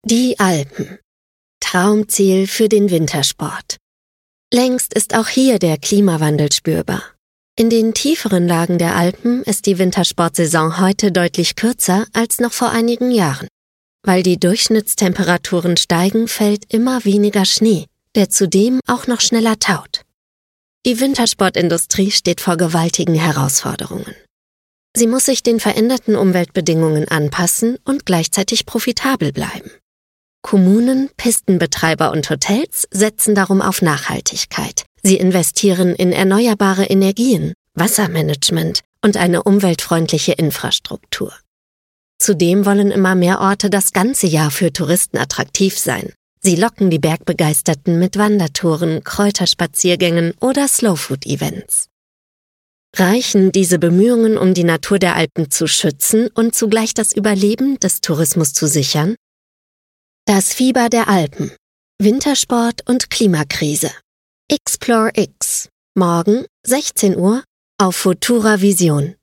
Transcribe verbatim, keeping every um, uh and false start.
Die Alpen. Traumziel für den Wintersport. Längst ist auch hier der Klimawandel spürbar. In den tieferen Lagen der Alpen ist die Wintersportsaison heute deutlich kürzer als noch vor einigen Jahren. Weil die Durchschnittstemperaturen steigen, fällt immer weniger Schnee, der zudem auch noch schneller taut. Die Wintersportindustrie steht vor gewaltigen Herausforderungen. Sie muss sich den veränderten Umweltbedingungen anpassen und gleichzeitig profitabel bleiben. Kommunen, Pistenbetreiber und Hotels setzen darum auf Nachhaltigkeit. Sie investieren in erneuerbare Energien, Wassermanagement und eine umweltfreundliche Infrastruktur. Zudem wollen immer mehr Orte das ganze Jahr für Touristen attraktiv sein. Sie locken die Bergbegeisterten mit Wandertouren, Kräuterspaziergängen oder Slowfood-Events. Reichen diese Bemühungen, um die Natur der Alpen zu schützen und zugleich das Überleben des Tourismus zu sichern? Das Fieber der Alpen. Wintersport und Klimakrise. Explore X. Morgen, sechzehn Uhr, auf Futura Vision.